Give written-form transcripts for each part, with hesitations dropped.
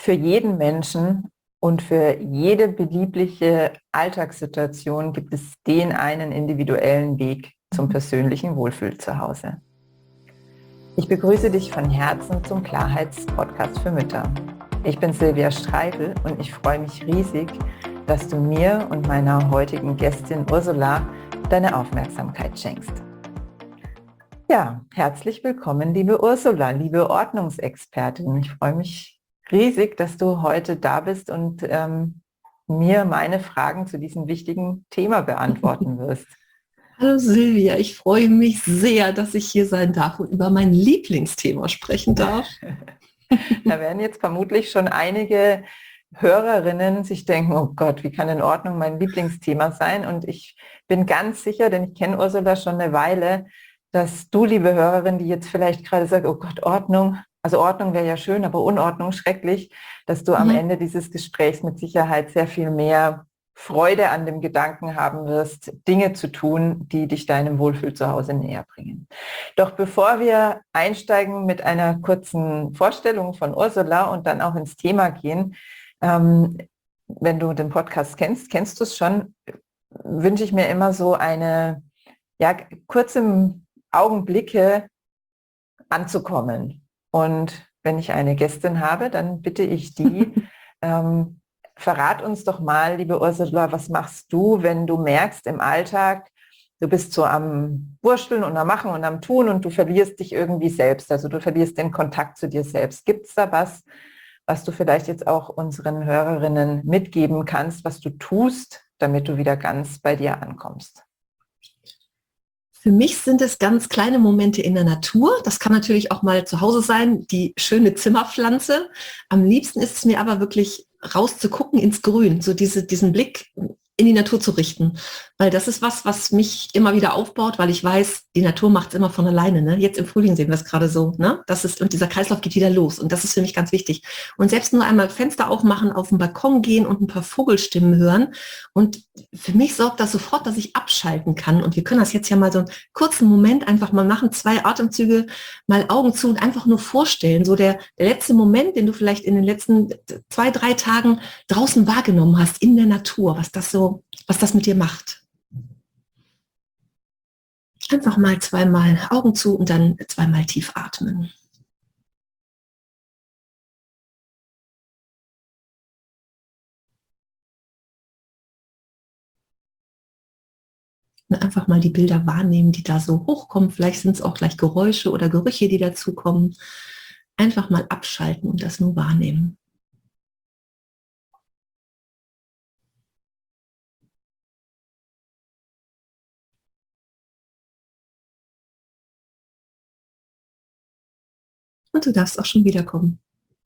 Für jeden Menschen und für jede beliebige Alltagssituation gibt es den einen individuellen Weg zum persönlichen Wohlfühl zu Hause. Ich begrüße dich von Herzen zum Klarheits-Podcast für Mütter. Ich bin Silvia Streibel und ich freue mich riesig, dass du mir und meiner heutigen Gästin Ursula deine Aufmerksamkeit schenkst. Ja, herzlich willkommen, liebe Ursula, liebe Ordnungsexpertin. Ich freue mich riesig, dass du heute da bist und mir meine Fragen zu diesem wichtigen Thema beantworten wirst. Hallo Silvia, ich freue mich sehr, dass ich hier sein darf und über mein Lieblingsthema sprechen darf. Da werden jetzt vermutlich schon einige Hörerinnen sich denken, oh Gott, wie kann denn Ordnung mein Lieblingsthema sein? Und ich bin ganz sicher, denn ich kenne Ursula schon eine Weile, dass du, liebe Hörerin, die jetzt vielleicht gerade sagt, oh Gott, Ordnung, also Ordnung wäre ja schön, aber Unordnung schrecklich, dass du am Ende dieses Gesprächs mit Sicherheit sehr viel mehr Freude an dem Gedanken haben wirst, Dinge zu tun, die dich deinem Wohlfühl zu Hause näher bringen. Doch bevor wir einsteigen mit einer kurzen Vorstellung von Ursula und dann auch ins Thema gehen, wenn du den Podcast kennst du es schon, wünsche ich mir immer so eine kurze Augenblicke anzukommen. Und wenn ich eine Gästin habe, dann bitte ich die, verrat uns doch mal, liebe Ursula, was machst du, wenn du merkst im Alltag, du bist so am Wursteln und am Machen und am Tun und du verlierst dich irgendwie selbst, also du verlierst den Kontakt zu dir selbst. Gibt es da was du vielleicht jetzt auch unseren Hörerinnen mitgeben kannst, was du tust, damit du wieder ganz bei dir ankommst? Für mich sind es ganz kleine Momente in der Natur. Das kann natürlich auch mal zu Hause sein, die schöne Zimmerpflanze. Am liebsten ist es mir aber wirklich rauszugucken ins Grün, so diesen Blick in die Natur zu richten. Weil das ist was mich immer wieder aufbaut, weil ich weiß, die Natur macht es immer von alleine. Ne? Jetzt im Frühling sehen wir es gerade so. Ne? Und dieser Kreislauf geht wieder los. Und das ist für mich ganz wichtig. Und selbst nur einmal Fenster aufmachen, auf den Balkon gehen und ein paar Vogelstimmen hören. Und für mich sorgt das sofort, dass ich abschalten kann. Und wir können das jetzt ja mal so einen kurzen Moment einfach mal machen, 2 Atemzüge, mal Augen zu und einfach nur vorstellen. So der letzte Moment, den du vielleicht in den letzten 2, 3 Tagen draußen wahrgenommen hast, in der Natur, was das mit dir macht. Einfach mal 2-mal Augen zu und dann 2-mal tief atmen. Und einfach mal die Bilder wahrnehmen, die da so hochkommen. Vielleicht sind es auch gleich Geräusche oder Gerüche, die dazukommen. Einfach mal abschalten und das nur wahrnehmen. Und du darfst auch schon wiederkommen.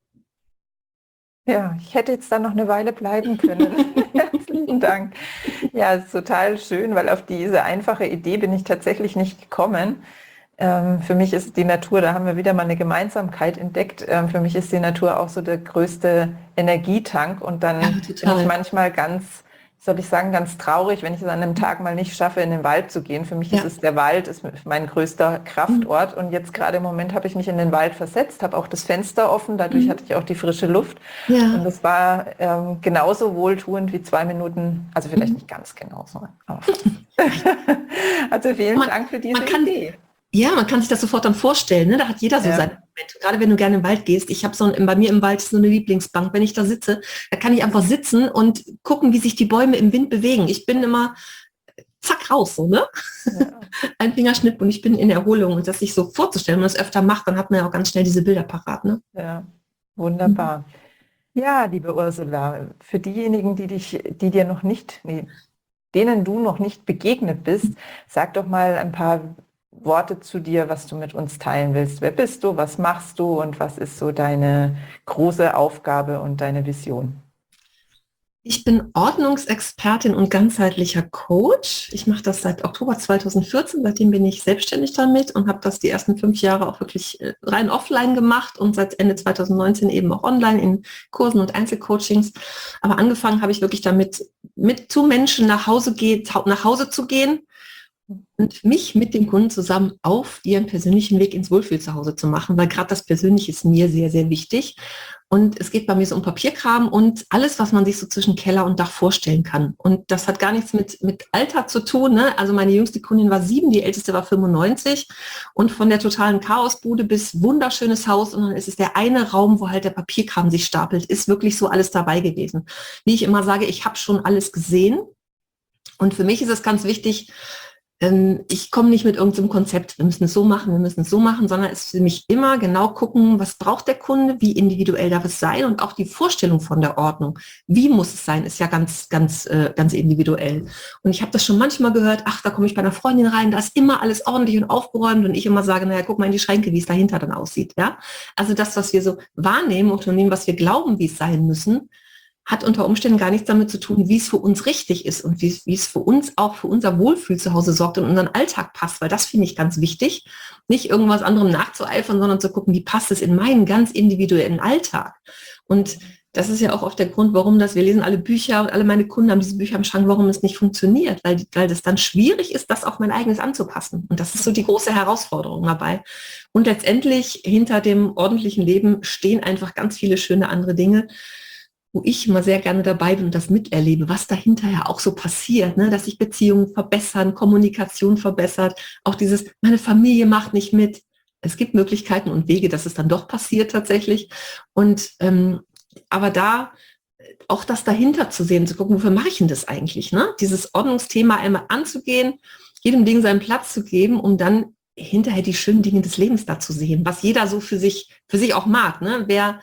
Ja, ich hätte jetzt dann noch eine Weile bleiben können. Herzlichen Dank. Ja, es ist total schön, weil auf diese einfache Idee bin ich tatsächlich nicht gekommen. Für mich ist die Natur, da haben wir wieder mal eine Gemeinsamkeit entdeckt. Für mich ist die Natur auch so der größte Energietank und dann bin ich manchmal ganz traurig, wenn ich es an einem Tag mal nicht schaffe, in den Wald zu gehen. Für mich ist es der Wald, ist mein größter Kraftort und jetzt gerade im Moment habe ich mich in den Wald versetzt, habe auch das Fenster offen, dadurch hatte ich auch die frische Luft und das war genauso wohltuend wie 2 Minuten, also vielleicht nicht ganz genauso. Aber also vielen Dank für diese Idee. Ja, man kann sich das sofort dann vorstellen, ne? Da hat jeder so seine Momente. Gerade wenn du gerne im Wald gehst. Ich habe bei mir im Wald so eine Lieblingsbank. Wenn ich da sitze, da kann ich einfach sitzen und gucken, wie sich die Bäume im Wind bewegen. Ich bin immer zack raus, so, ne? Ja. Ein Fingerschnipp und ich bin in Erholung. Und das sich so vorzustellen, wenn man das öfter macht, dann hat man ja auch ganz schnell diese Bilder parat, ne? Ja, wunderbar. Ja, liebe Ursula, für diejenigen, denen du noch nicht begegnet bist, sag doch mal ein paar Worte zu dir, was du mit uns teilen willst. Wer bist du, was machst du und was ist so deine große Aufgabe und deine Vision? Ich bin Ordnungsexpertin und ganzheitlicher Coach. Ich mache das seit Oktober 2014, seitdem bin ich selbstständig damit und habe das die ersten 5 Jahre auch wirklich rein offline gemacht und seit Ende 2019 eben auch online in Kursen und Einzelcoachings. Aber angefangen habe ich wirklich damit, mit zu Menschen nach Hause zu gehen und mich mit dem Kunden zusammen auf ihren persönlichen Weg ins Wohlfühlzuhause zu machen, weil gerade das Persönliche ist mir sehr, sehr wichtig. Und es geht bei mir so um Papierkram und alles, was man sich so zwischen Keller und Dach vorstellen kann. Und das hat gar nichts mit Alter zu tun. Ne? Also meine jüngste Kundin war 7, die älteste war 95. Und von der totalen Chaosbude bis wunderschönes Haus. Und dann ist es der eine Raum, wo halt der Papierkram sich stapelt, ist wirklich so alles dabei gewesen. Wie ich immer sage, ich habe schon alles gesehen. Und für mich ist es ganz wichtig, ich komme nicht mit irgendeinem Konzept, wir müssen es so machen, wir müssen es so machen, sondern es ist für mich immer genau gucken, was braucht der Kunde, wie individuell darf es sein und auch die Vorstellung von der Ordnung. Wie muss es sein, ist ja ganz individuell. Und ich habe das schon manchmal gehört, ach, da komme ich bei einer Freundin rein, da ist immer alles ordentlich und aufgeräumt und ich immer sage, naja, guck mal in die Schränke, wie es dahinter dann aussieht. Ja? Also das, was wir so wahrnehmen und von dem, was wir glauben, wie es sein müssen, hat unter Umständen gar nichts damit zu tun, wie es für uns richtig ist und wie es für uns auch für unser Wohlfühl zu Hause sorgt und unseren Alltag passt, weil das finde ich ganz wichtig, nicht irgendwas anderem nachzueifern, sondern zu gucken, wie passt es in meinen ganz individuellen Alltag. Und das ist ja auch oft der Grund, warum wir lesen alle Bücher und alle meine Kunden haben diese Bücher im Schrank, warum es nicht funktioniert, weil das dann schwierig ist, das auf mein eigenes anzupassen. Und das ist so die große Herausforderung dabei. Und letztendlich hinter dem ordentlichen Leben stehen einfach ganz viele schöne andere Dinge, wo ich immer sehr gerne dabei bin und das miterlebe, was dahinter ja auch so passiert, ne? Dass sich Beziehungen verbessern, Kommunikation verbessert, auch dieses, meine Familie macht nicht mit. Es gibt Möglichkeiten und Wege, dass es dann doch passiert tatsächlich. Und aber da auch das dahinter zu sehen, zu gucken, wofür mache ich denn das eigentlich? Ne? Dieses Ordnungsthema einmal anzugehen, jedem Ding seinen Platz zu geben, um dann hinterher die schönen Dinge des Lebens da zu sehen, was jeder so für sich auch mag. Ne?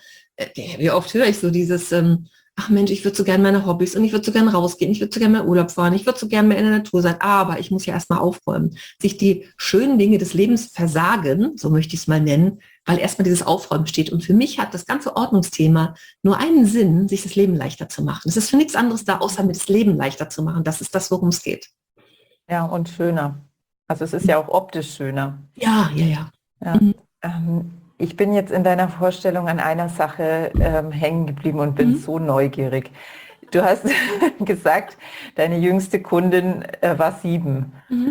Wie oft höre ich so dieses, ach Mensch, ich würde so gerne meine Hobbys und ich würde so gerne rausgehen, ich würde so gerne mehr Urlaub fahren, ich würde so gerne mehr in der Natur sein, aber ich muss ja erstmal aufräumen. Sich die schönen Dinge des Lebens versagen, so möchte ich es mal nennen, weil erstmal dieses Aufräumen steht. Und für mich hat das ganze Ordnungsthema nur einen Sinn, sich das Leben leichter zu machen. Es ist für nichts anderes da, außer mir das Leben leichter zu machen. Das ist das, worum es geht. Ja, und schöner. Also es ist ja auch optisch schöner. Ja. Ja. Ich bin jetzt in deiner Vorstellung an einer Sache hängen geblieben und bin so neugierig. Du hast gesagt, deine jüngste Kundin war 7.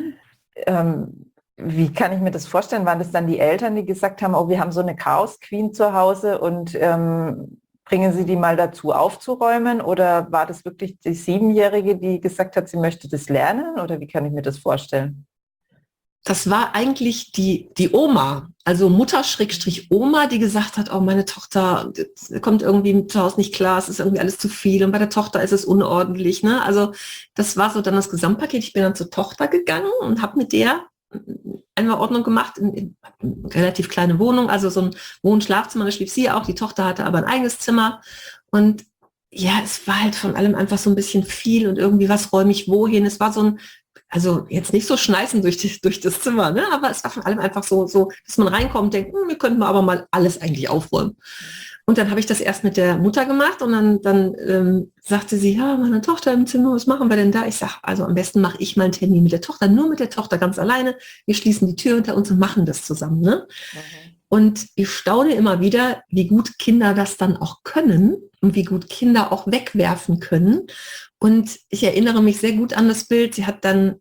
Wie kann ich mir das vorstellen? Waren das dann die Eltern, die gesagt haben, oh, wir haben so eine Chaos-Queen zu Hause und bringen Sie die mal dazu aufzuräumen? Oder war das wirklich die 7-Jährige, die gesagt hat, sie möchte das lernen? Oder wie kann ich mir das vorstellen? Das war eigentlich die Oma, also Mutter-Oma, die gesagt hat, oh, meine Tochter kommt irgendwie zu Hause nicht klar, es ist irgendwie alles zu viel und bei der Tochter ist es unordentlich. Ne? Also das war so dann das Gesamtpaket. Ich bin dann zur Tochter gegangen und habe mit der einmal Ordnung gemacht, in relativ kleine Wohnung, also so ein Wohn-Schlafzimmer, da schlief sie auch, die Tochter hatte aber ein eigenes Zimmer und ja, es war halt von allem einfach so ein bisschen viel und irgendwie was räume ich wohin. Es war so ein, also jetzt nicht so schneisen durch das Zimmer, ne? Aber es war von allem einfach so, dass man reinkommt und denkt, wir könnten aber mal alles eigentlich aufräumen. Und dann habe ich das erst mit der Mutter gemacht und dann sagte sie, ja, meine Tochter im Zimmer, was machen wir denn da? Ich sage, also am besten mache ich mal einen Termin mit der Tochter, nur mit der Tochter ganz alleine. Wir schließen die Tür hinter uns und machen das zusammen. Ne? Und ich staune immer wieder, wie gut Kinder das dann auch können und wie gut Kinder auch wegwerfen können. Und ich erinnere mich sehr gut an das Bild. Sie hat dann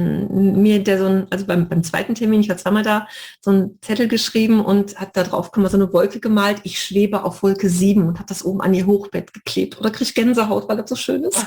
also beim zweiten Termin, ich war zweimal da, so einen Zettel geschrieben und hat da drauf so eine Wolke gemalt. Ich schwebe auf Wolke 7 und hat das oben an ihr Hochbett geklebt. Oder kriege ich Gänsehaut, weil das so schön ist.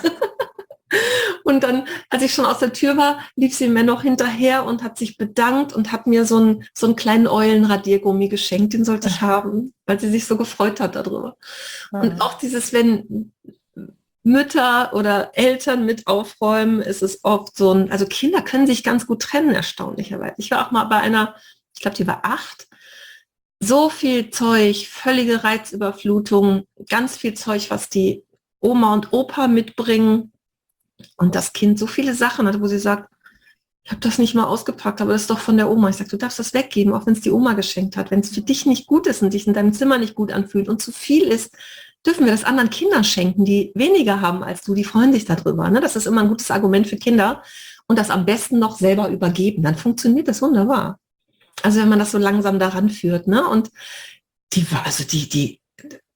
Und dann, als ich schon aus der Tür war, lief sie mir noch hinterher und hat sich bedankt und hat mir so einen kleinen Eulenradiergummi geschenkt, den sollte ich haben, weil sie sich so gefreut hat darüber. Und auch dieses, wenn Mütter oder Eltern mit aufräumen, ist es oft so also Kinder können sich ganz gut trennen, erstaunlicherweise. Ich war auch mal bei einer, ich glaube, die war 8, so viel Zeug, völlige Reizüberflutung, ganz viel Zeug, was die Oma und Opa mitbringen und das Kind so viele Sachen hat, wo sie sagt, ich habe das nicht mal ausgepackt, aber das ist doch von der Oma. Ich sage, du darfst das weggeben, auch wenn es die Oma geschenkt hat. Wenn es für dich nicht gut ist und dich in deinem Zimmer nicht gut anfühlt und zu viel ist, dürfen wir das anderen Kindern schenken, die weniger haben als du, die freuen sich darüber. Ne? Das ist immer ein gutes Argument für Kinder. Und das am besten noch selber übergeben. Dann funktioniert das wunderbar. Also wenn man das so langsam daran führt. Ne? Und die war, also die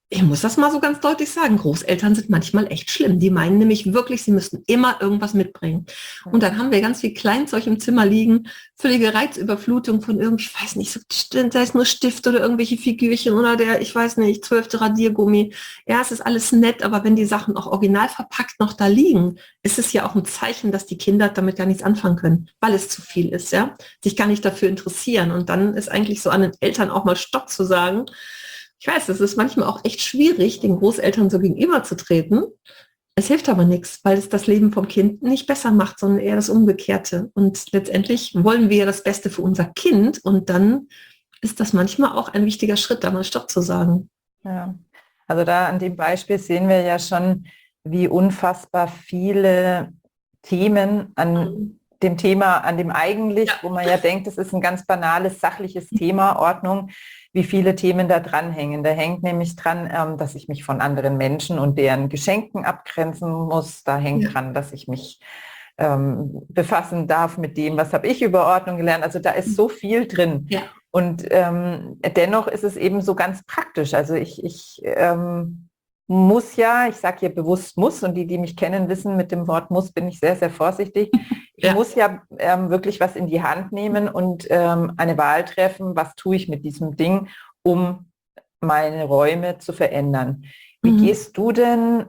Ich muss das mal so ganz deutlich sagen. Großeltern sind manchmal echt schlimm. Die meinen nämlich wirklich, sie müssten immer irgendwas mitbringen. Und dann haben wir ganz viel Kleinzeug im Zimmer liegen, völlige Reizüberflutung von irgendwie, ich weiß nicht, so, sei es nur Stift oder irgendwelche Figürchen oder der, ich weiß nicht, 12. Radiergummi. Ja, es ist alles nett, aber wenn die Sachen auch original verpackt noch da liegen, ist es ja auch ein Zeichen, dass die Kinder damit gar nichts anfangen können, weil es zu viel ist, ja, sich gar nicht dafür interessieren. Und dann ist eigentlich so an den Eltern auch mal Stopp zu sagen. Ich weiß, es ist manchmal auch echt schwierig, den Großeltern so gegenüberzutreten. Es hilft aber nichts, weil es das Leben vom Kind nicht besser macht, sondern eher das Umgekehrte. Und letztendlich wollen wir ja das Beste für unser Kind und dann ist das manchmal auch ein wichtiger Schritt, da mal Stopp zu sagen. Ja, also da an dem Beispiel sehen wir ja schon, wie unfassbar viele Themen an dem Thema, an dem eigentlich, wo man ja denkt, das ist ein ganz banales, sachliches Thema, Ordnung, wie viele Themen da dranhängen. Da hängt nämlich dran, dass ich mich von anderen Menschen und deren Geschenken abgrenzen muss. Da hängt dran, dass ich mich befassen darf mit dem, was habe ich über Ordnung gelernt. Also da ist so viel drin. Ja. Und dennoch ist es eben so ganz praktisch. Also ich muss ja, ich sage hier bewusst muss, und die mich kennen, wissen, mit dem Wort muss bin ich sehr, sehr vorsichtig. Ich muss ja wirklich was in die Hand nehmen und eine Wahl treffen, was tue ich mit diesem Ding, um meine Räume zu verändern. Wie gehst du denn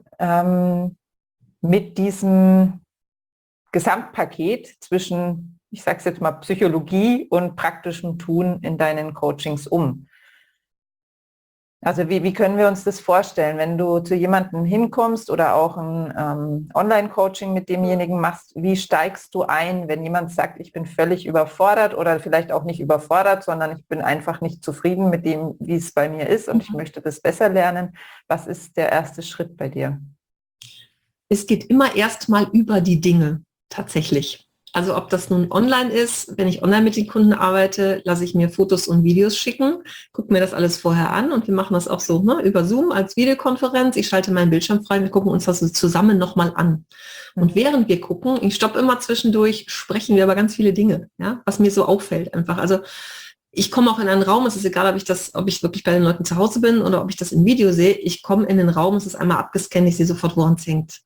mit diesem Gesamtpaket zwischen, ich sage es jetzt mal, Psychologie und praktischem Tun in deinen Coachings um? Also wie können wir uns das vorstellen, wenn du zu jemandem hinkommst oder auch ein Online-Coaching mit demjenigen machst, wie steigst du ein, wenn jemand sagt, ich bin völlig überfordert oder vielleicht auch nicht überfordert, sondern ich bin einfach nicht zufrieden mit dem, wie es bei mir ist und ich möchte das besser lernen. Was ist der erste Schritt bei dir? Es geht immer erstmal über die Dinge, tatsächlich. Also ob das nun online ist, wenn ich online mit den Kunden arbeite, lasse ich mir Fotos und Videos schicken, gucke mir das alles vorher an und wir machen das auch so über Zoom als Videokonferenz. Ich schalte meinen Bildschirm frei, wir gucken uns das zusammen nochmal an. Und während wir gucken, ich stoppe immer zwischendurch, sprechen wir über ganz viele Dinge, ja, was mir so auffällt einfach. Also ich komme auch in einen Raum, es ist egal, ob ich wirklich bei den Leuten zu Hause bin oder ob ich das im Video sehe, ich komme in den Raum, es ist einmal abgescannt, ich sehe sofort, woran es hängt.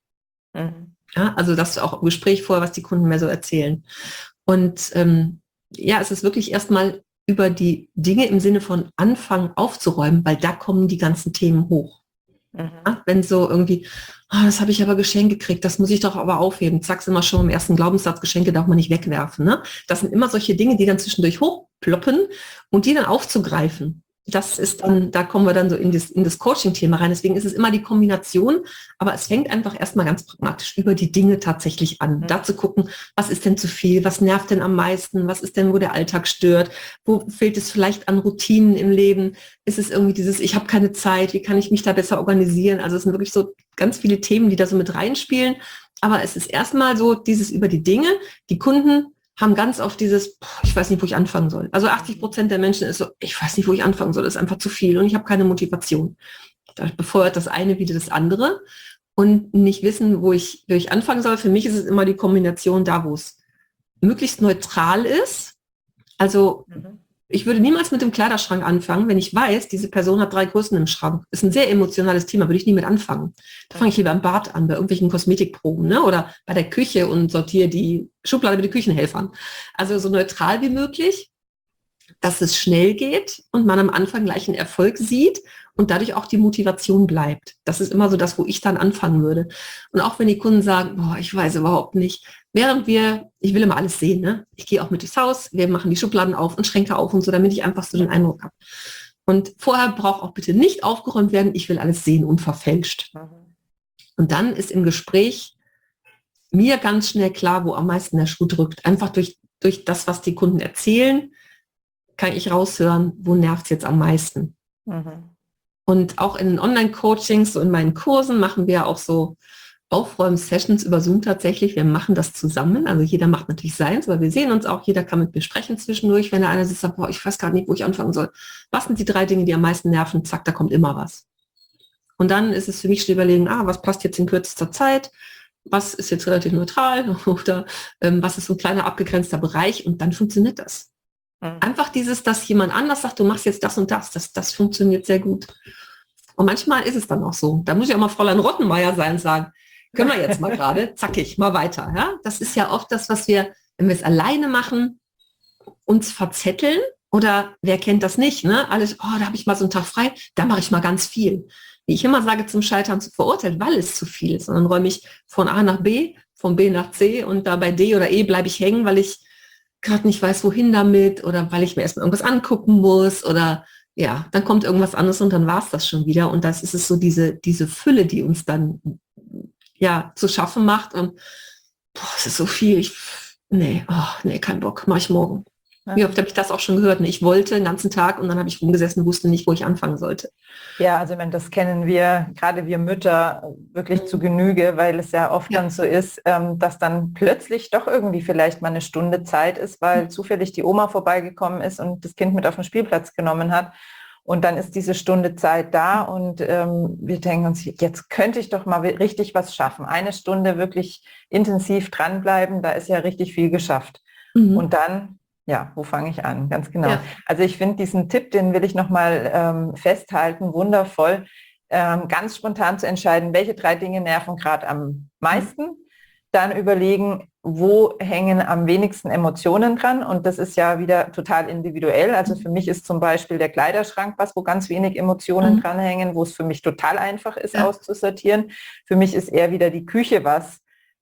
Ja, also das auch im Gespräch vorher, was die Kunden mir so erzählen. Und es ist wirklich erstmal über die Dinge im Sinne von anfangen aufzuräumen, weil da kommen die ganzen Themen hoch. Ja, wenn so irgendwie, das habe ich aber Geschenk gekriegt, das muss ich doch aber aufheben. Zack, sind wir schon im ersten Glaubenssatz, Geschenke darf man nicht wegwerfen. Ne? Das sind immer solche Dinge, die dann zwischendurch hochploppen und die dann aufzugreifen. Das ist dann, da kommen wir dann so in das Coaching-Thema rein. Deswegen ist es immer die Kombination, aber es fängt einfach erstmal ganz pragmatisch über die Dinge tatsächlich an. Da zu gucken, was ist denn zu viel, was nervt denn am meisten, was ist denn, wo der Alltag stört, wo fehlt es vielleicht an Routinen im Leben, ist es irgendwie dieses, ich habe keine Zeit, wie kann ich mich da besser organisieren? Also es sind wirklich so ganz viele Themen, die da so mit reinspielen, aber es ist erstmal so dieses über die Dinge, die Kunden haben ganz oft dieses, ich weiß nicht, wo ich anfangen soll. Also 80% der Menschen ist so, ich weiß nicht, wo ich anfangen soll, ist einfach zu viel und ich habe keine Motivation. Da befeuert das eine wieder das andere und nicht wissen, wo ich anfangen soll. Für mich ist es immer die Kombination da, wo es möglichst neutral ist. Also ich würde niemals mit dem Kleiderschrank anfangen, wenn ich weiß, diese Person hat 3 Größen im Schrank. Ist ein sehr emotionales Thema, würde ich nie mit anfangen. Da fange ich lieber am Bad an, bei irgendwelchen Kosmetikproben, ne? Oder bei der Küche und sortiere die Schublade mit den Küchenhelfern. Also so neutral wie möglich, dass es schnell geht und man am Anfang gleich einen Erfolg sieht und dadurch auch die Motivation bleibt. Das ist immer so das, wo ich dann anfangen würde. Und auch wenn die Kunden sagen, ich weiß überhaupt nicht, ich will immer alles sehen, ne? Ich gehe auch mit durchs Haus, wir machen die Schubladen auf und Schränke auf und so, damit ich einfach so den Eindruck habe. Und vorher braucht auch bitte nicht aufgeräumt werden, ich will alles sehen, unverfälscht. Und dann ist im Gespräch mir ganz schnell klar, wo am meisten der Schuh drückt. Einfach durch das, was die Kunden erzählen, kann ich raushören, wo nervt es jetzt am meisten. Und auch in den Online-Coachings, so in meinen Kursen, machen wir auch so Aufräumen-Sessions über Zoom tatsächlich. Wir machen das zusammen. Also jeder macht natürlich seins, aber wir sehen uns auch. Jeder kann mit mir sprechen zwischendurch, wenn der eine sagt, ich weiß gar nicht, wo ich anfangen soll. Was sind die 3 Dinge, die am meisten nerven? Zack, da kommt immer was. Und dann ist es für mich zu überlegen, was passt jetzt in kürzester Zeit? Was ist jetzt relativ neutral? Oder was ist so ein kleiner abgegrenzter Bereich? Und dann funktioniert das. Einfach dass jemand anders sagt, du machst jetzt das und das funktioniert sehr gut. Und manchmal ist es dann auch so. Da muss ich auch mal Fräulein Rottenmeier sein und sagen, können wir jetzt mal gerade, zackig, mal weiter. Ja? Das ist ja oft das, was wir, wenn wir es alleine machen, uns verzetteln. Oder wer kennt das nicht? Ne? Alles, oh, da habe ich mal so einen Tag frei, da mache ich mal ganz viel. Wie ich immer sage, zum Scheitern zu verurteilt, weil es zu viel ist. Und dann räume ich von A nach B, von B nach C und da bei D oder E bleibe ich hängen, weil ich gerade nicht weiß, wohin damit oder weil ich mir erstmal irgendwas angucken muss oder ja, dann kommt irgendwas anderes und dann war es das schon wieder. Und das ist es so diese Fülle, die uns dann ja zu schaffen macht. Und boah, es ist so viel. Nee, kein Bock, mache ich morgen. Ja. Wie oft habe ich das auch schon gehört? Ne? Ich wollte den ganzen Tag und dann habe ich rumgesessen und wusste nicht, wo ich anfangen sollte. Ja, also ich meine, das kennen wir, gerade wir Mütter, wirklich zu Genüge, weil es ja oft dann so ist, dass dann plötzlich doch irgendwie vielleicht mal eine Stunde Zeit ist, weil zufällig die Oma vorbeigekommen ist und das Kind mit auf den Spielplatz genommen hat. Und dann ist diese Stunde Zeit da und wir denken uns, jetzt könnte ich doch mal richtig was schaffen. Eine Stunde wirklich intensiv dranbleiben, da ist ja richtig viel geschafft. Und dann, ja, wo fange ich an? Ganz genau. Ja. Also ich finde diesen Tipp, den will ich nochmal festhalten, wundervoll, ganz spontan zu entscheiden, welche 3 Dinge nerven gerade am meisten. Dann überlegen, wo hängen am wenigsten Emotionen dran. Und das ist ja wieder total individuell. Also für mich ist zum Beispiel der Kleiderschrank was, wo ganz wenig Emotionen dranhängen, wo es für mich total einfach ist, auszusortieren. Für mich ist eher wieder die Küche was,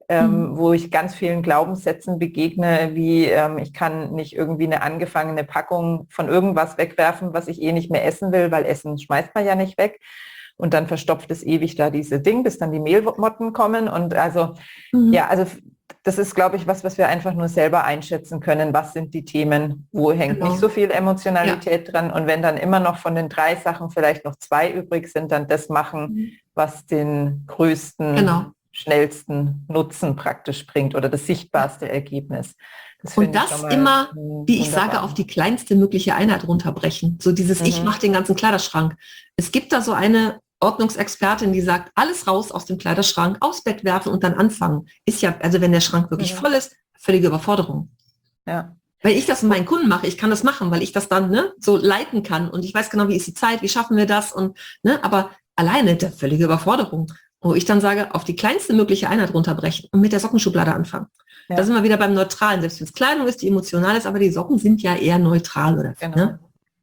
wo ich ganz vielen Glaubenssätzen begegne, wie ich kann nicht irgendwie eine angefangene Packung von irgendwas wegwerfen, was ich eh nicht mehr essen will, weil Essen schmeißt man ja nicht weg. Und dann verstopft es ewig da diese Ding, bis dann die Mehlmotten kommen. Und also, ja, also das ist, glaube ich, was wir einfach nur selber einschätzen können. Was sind die Themen, wo hängt nicht so viel Emotionalität dran? Und wenn dann immer noch von den 3 Sachen vielleicht noch 2 übrig sind, dann das machen, was den größten, schnellsten Nutzen praktisch bringt oder das sichtbarste Ergebnis. Und das immer, wie ich sage, auf die kleinste mögliche Einheit runterbrechen. So dieses, ich mache den ganzen Kleiderschrank. Es gibt da so eine Ordnungsexpertin, die sagt, alles raus aus dem Kleiderschrank, aufs Bett werfen und dann anfangen. Ist ja, also wenn der Schrank wirklich voll ist, völlige Überforderung. Ja. Weil ich das mit meinen Kunden mache, ich kann das machen, weil ich das dann so leiten kann und ich weiß genau, wie ist die Zeit, wie schaffen wir das und aber alleine der völlige Überforderung. Wo ich dann sage, auf die kleinste mögliche Einheit runterbrechen und mit der Sockenschublade anfangen. Ja. Da sind wir wieder beim Neutralen. Selbst wenn es Kleidung ist, die emotional ist, aber die Socken sind ja eher neutral. Oder, genau.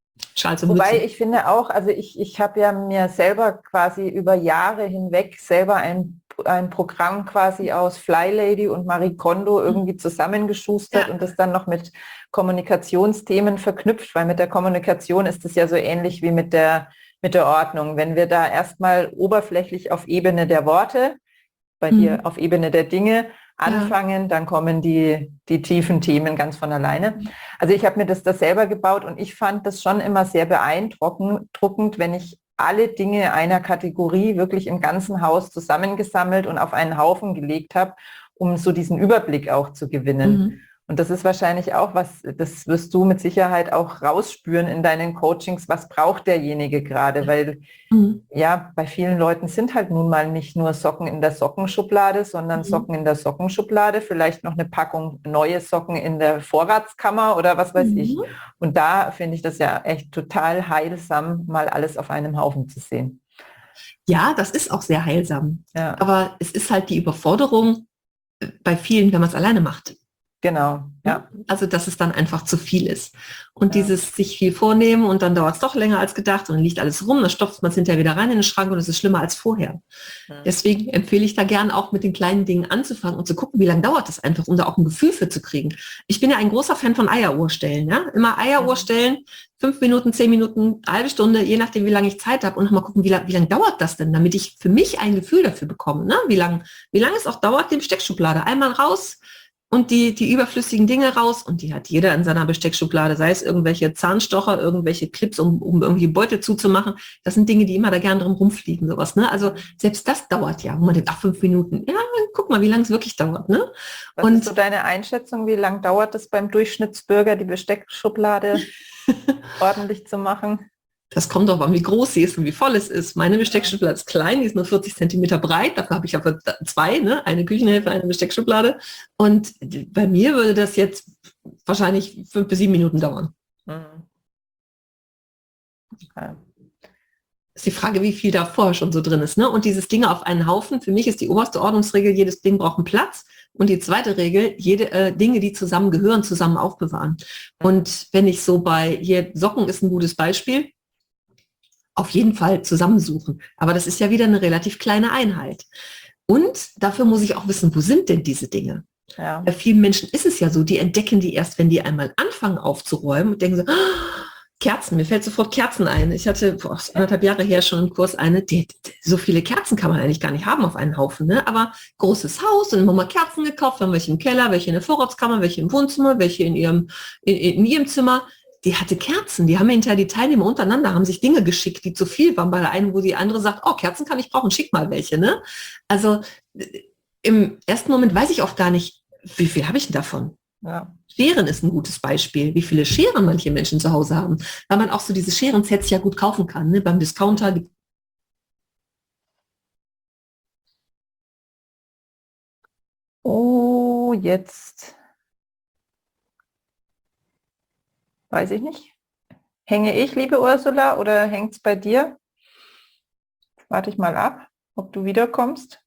Wobei ich finde auch, also ich habe ja mir selber quasi über Jahre hinweg selber ein Programm quasi aus Fly Lady und Marie Kondo irgendwie zusammengeschustert und das dann noch mit Kommunikationsthemen verknüpft, weil mit der Kommunikation ist es ja so ähnlich wie mit der Ordnung. Wenn wir da erstmal oberflächlich auf Ebene der Worte, bei dir auf Ebene der Dinge anfangen, dann kommen die tiefen Themen ganz von alleine. Also ich habe mir das selber gebaut und ich fand das schon immer sehr beeindruckend, wenn ich alle Dinge einer Kategorie wirklich im ganzen Haus zusammengesammelt und auf einen Haufen gelegt habe, um so diesen Überblick auch zu gewinnen. Und das ist wahrscheinlich auch was, das wirst du mit Sicherheit auch rausspüren in deinen Coachings, was braucht derjenige gerade, weil ja, bei vielen Leuten sind halt nun mal nicht nur Socken in der Sockenschublade, sondern Socken in der Sockenschublade, vielleicht noch eine Packung neue Socken in der Vorratskammer oder was weiß ich. Und da finde ich das ja echt total heilsam, mal alles auf einem Haufen zu sehen. Ja, das ist auch sehr heilsam. Ja. Aber es ist halt die Überforderung bei vielen, wenn man es alleine macht. Genau, ja. Also, dass es dann einfach zu viel ist. Und dieses sich viel vornehmen und dann dauert es doch länger als gedacht und dann liegt alles rum, dann stopft man es hinterher wieder rein in den Schrank und es ist schlimmer als vorher. Deswegen empfehle ich da gern auch mit den kleinen Dingen anzufangen und zu gucken, wie lange dauert das einfach, um da auch ein Gefühl für zu kriegen. Ich bin ja ein großer Fan von Eieruhrstellen. Ja? Immer Eieruhr stellen, 5 Minuten, 10 Minuten, halbe Stunde, je nachdem, wie lange ich Zeit habe und nochmal gucken, wie lange dauert das denn, damit ich für mich ein Gefühl dafür bekomme. Ne? Wie lange es auch dauert, die Besteckschublade. Einmal raus, und die überflüssigen Dinge raus und die hat jeder in seiner Besteckschublade, sei es irgendwelche Zahnstocher, irgendwelche Clips, um irgendwie Beutel zuzumachen. Das sind Dinge, die immer da gern drum rumfliegen, sowas. Ne? Also selbst das dauert ja. Und man denkt, 5 Minuten. Ja, guck mal, wie lange es wirklich dauert. Ne? Was ist so deine Einschätzung? Wie lange dauert es beim Durchschnittsbürger, die Besteckschublade ordentlich zu machen? Das kommt doch an, wie groß sie ist und wie voll es ist. Meine Besteckschublade ist klein, die ist nur 40 Zentimeter breit. Dafür habe ich aber 2, ne? Eine Küchenhilfe, eine Besteckschublade. Und bei mir würde das jetzt wahrscheinlich 5 bis 7 Minuten dauern. Okay. Ist die Frage, wie viel davor schon so drin ist. Ne? Und dieses Dinge auf einen Haufen, für mich ist die oberste Ordnungsregel, jedes Ding braucht einen Platz. Und die zweite Regel, jede Dinge, die zusammen gehören, zusammen aufbewahren. Und wenn ich so bei, hier Socken ist ein gutes Beispiel, auf jeden Fall zusammensuchen. Aber das ist ja wieder eine relativ kleine Einheit. Und dafür muss ich auch wissen, wo sind denn diese Dinge? Ja. Bei vielen Menschen ist es ja so, die entdecken die erst, wenn die einmal anfangen aufzuräumen und denken so, "Ah, Kerzen, mir fällt sofort Kerzen ein. Ich hatte ist 1,5 Jahre her schon im Kurs so viele Kerzen kann man eigentlich gar nicht haben auf einen Haufen, ne? Aber großes Haus und immer mal Kerzen gekauft, haben welche im Keller, welche in der Vorratskammer, welche im Wohnzimmer, welche in ihrem Zimmer. Die hatte Kerzen, die haben hinterher die Teilnehmer untereinander, haben sich Dinge geschickt, die zu viel waren bei der einen, wo die andere sagt, oh, Kerzen kann ich brauchen, schick mal welche, ne? Also im ersten Moment weiß ich oft gar nicht, wie viel habe ich denn davon? Ja. Scheren ist ein gutes Beispiel, wie viele Scheren manche Menschen zu Hause haben, weil man auch so diese Scheren-Sets ja gut kaufen kann. Ne? Beim Discounter gibt Oh, jetzt weiß ich nicht. Hänge ich, liebe Ursula, oder hängt es bei dir? Warte ich mal ab, ob du wiederkommst.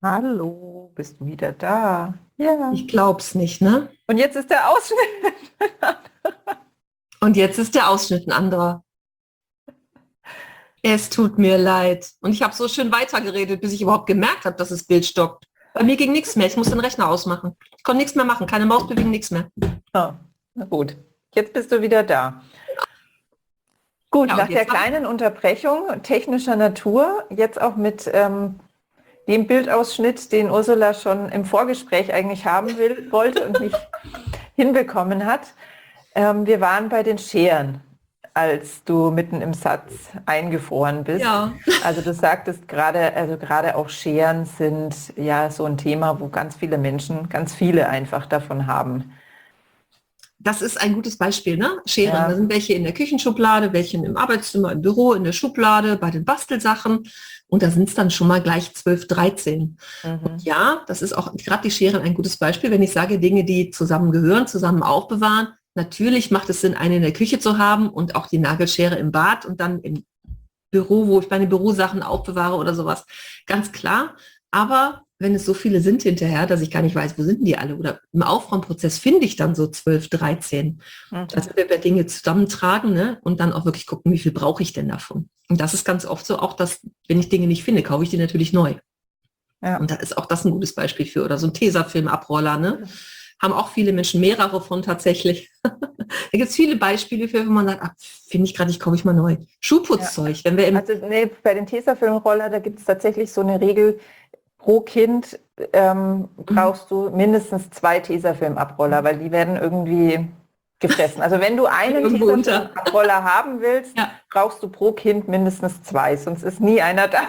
Hallo, bist du wieder da? Ja. Ich glaub's nicht, ne? Und jetzt ist der Ausschnitt. Und jetzt ist der Ausschnitt ein anderer. Es tut mir leid. Und ich habe so schön weitergeredet, bis ich überhaupt gemerkt habe, dass das Bild stockt. Bei mir ging nichts mehr. Ich musste den Rechner ausmachen. Ich konnte nichts mehr machen. Keine Maus bewegen, nichts mehr. Oh, na gut, jetzt bist du wieder da. Gut, Ja, nach und der jetzt kleinen Unterbrechung technischer Natur, jetzt auch mit dem Bildausschnitt, den Ursula schon im Vorgespräch eigentlich wollte und nicht hinbekommen hat. Wir waren bei den Scheren, als du mitten im Satz eingefroren bist. ja. Also du sagtest gerade, also gerade auch Scheren sind ja so ein Thema, wo ganz viele Menschen, ganz viele einfach davon haben. Das ist ein gutes Beispiel, ne? Scheren. Da Ja. sind welche in der Küchenschublade, welche im Arbeitszimmer, im Büro, in der Schublade, bei den Bastelsachen. Und da sind es dann schon mal gleich 12, 13. Und Mhm. ja, das ist auch gerade die Scheren ein gutes Beispiel, wenn ich sage, Dinge, die zusammen gehören, zusammen aufbewahren. Natürlich macht es Sinn, eine in der Küche zu haben und auch die Nagelschere im Bad und dann im Büro, wo ich meine Bürosachen aufbewahre oder sowas. Ganz klar. Aber wenn es so viele sind hinterher, dass ich gar nicht weiß, wo sind denn die alle? Oder im Aufräumprozess finde ich dann so 12, 13. Mhm. Also wir Dinge zusammentragen, ne? Und dann auch wirklich gucken, wie viel brauche ich denn davon? Und das ist ganz oft so, auch dass, wenn ich Dinge nicht finde, kaufe ich die natürlich neu. Ja. Und da ist auch das ein gutes Beispiel für. Oder so ein Tesafilm-Abroller, ne? Haben auch viele Menschen mehrere von tatsächlich. Da gibt es viele Beispiele für, wenn man sagt, ach, finde ich gerade, ich kaufe ich mal neu. Schuhputzzeug, wenn wir im Also nee, bei den Tesafilm-Roller, da gibt es tatsächlich so eine Regel, pro Kind brauchst du mindestens 2 Tesafilm-Abroller, weil die werden irgendwie gefressen. Also wenn du einen irgendwo unter. Tesafilm-Abroller haben willst, Ja. brauchst du pro Kind mindestens 2, sonst ist nie einer da.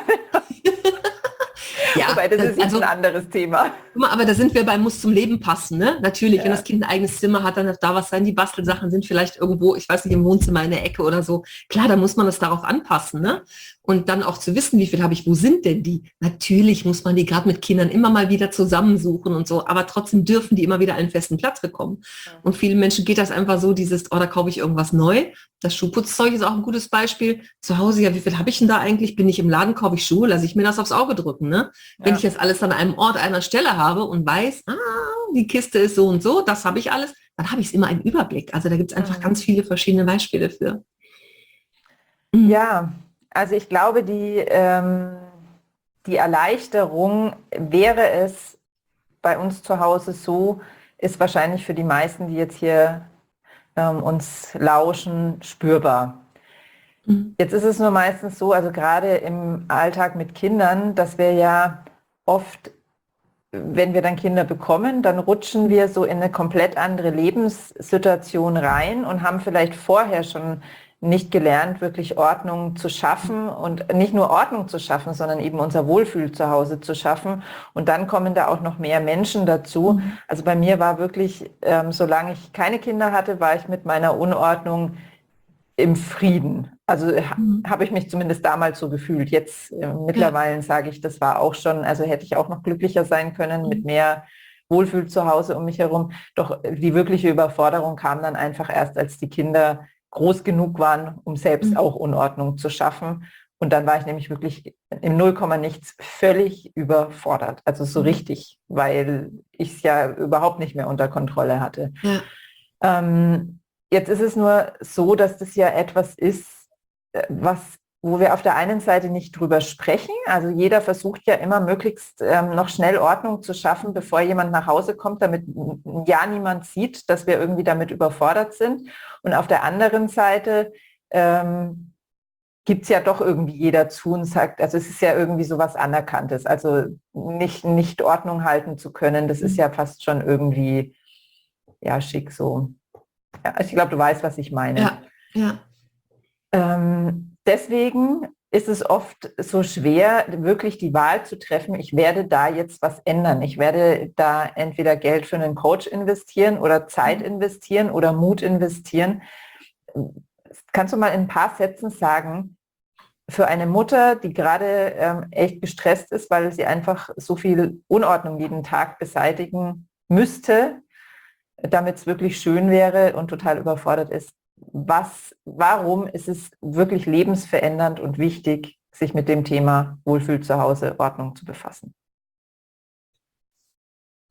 Ja, Wobei, das ist jetzt also, ein anderes Thema. guck mal, aber da sind wir beim Muss zum Leben passen, ne? Natürlich, wenn Ja. das Kind ein eigenes Zimmer hat, dann darf da was sein. Die Bastelsachen sind vielleicht irgendwo, ich weiß nicht, im Wohnzimmer in der Ecke oder so. Klar, da muss man das darauf anpassen, ne? Und dann auch zu wissen, wie viel habe ich, wo sind denn die? Natürlich muss man die gerade mit Kindern immer mal wieder zusammensuchen und so, aber trotzdem dürfen die immer wieder einen festen Platz bekommen. Und vielen Menschen geht das einfach so, dieses, oh, da kaufe ich irgendwas neu. Das Schuhputzzeug ist auch ein gutes Beispiel. Zu Hause, ja, wie viel habe ich denn da eigentlich? Bin ich im Laden, kaufe ich Schuhe, lasse ich mir das aufs Auge drücken, ne? Wenn ich jetzt alles an einem Ort, einer Stelle habe und weiß, die Kiste ist so und so, das habe ich alles, dann habe ich es immer im Überblick. Also da gibt es einfach ganz viele verschiedene Beispiele für. Ja, also ich glaube, die Erleichterung wäre es bei uns zu Hause so, ist wahrscheinlich für die meisten, die jetzt hier uns lauschen, spürbar. Mhm. Jetzt ist es nur meistens so, also gerade im Alltag mit Kindern, dass wir ja oft, wenn wir dann Kinder bekommen, dann rutschen wir so in eine komplett andere Lebenssituation rein und haben vielleicht vorher schon nicht gelernt, wirklich Ordnung zu schaffen und nicht nur Ordnung zu schaffen, sondern eben unser Wohlfühl zu Hause zu schaffen. Und dann kommen da auch noch mehr Menschen dazu. Also bei mir war wirklich, solange ich keine Kinder hatte, war ich mit meiner Unordnung im Frieden. Also habe ich mich zumindest damals so gefühlt. Jetzt Ja. mittlerweile sage ich, das war auch schon, also hätte ich auch noch glücklicher sein können mit mehr Wohlfühl zu Hause um mich herum. Doch die wirkliche Überforderung kam dann einfach erst, als die Kinder groß genug waren, um selbst auch Unordnung zu schaffen. Und dann war ich nämlich wirklich im Nullkomma nichts völlig überfordert. Also so richtig, weil ich es ja überhaupt nicht mehr unter Kontrolle hatte. Ja. Jetzt ist es nur so, dass das ja etwas ist, wo wir auf der einen Seite nicht drüber sprechen. Also jeder versucht ja immer möglichst noch schnell Ordnung zu schaffen, bevor jemand nach Hause kommt, damit ja niemand sieht, dass wir irgendwie damit überfordert sind. Und auf der anderen Seite gibt es ja doch irgendwie jeder zu und sagt, also es ist ja irgendwie so was Anerkanntes. Also nicht Ordnung halten zu können, das ist ja fast schon irgendwie ja schick so. Ja, ich glaube, du weißt, was ich meine. Ja. Ja. Deswegen ist es oft so schwer, wirklich die Wahl zu treffen, ich werde da jetzt was ändern. Ich werde da entweder Geld für einen Coach investieren oder Zeit investieren oder Mut investieren. Kannst du mal in ein paar Sätzen sagen, für eine Mutter, die gerade echt gestresst ist, weil sie einfach so viel Unordnung jeden Tag beseitigen müsste, damit es wirklich schön wäre und total überfordert ist. Warum ist es wirklich lebensverändernd und wichtig, sich mit dem Thema Wohlfühl zu Hause, Ordnung zu befassen?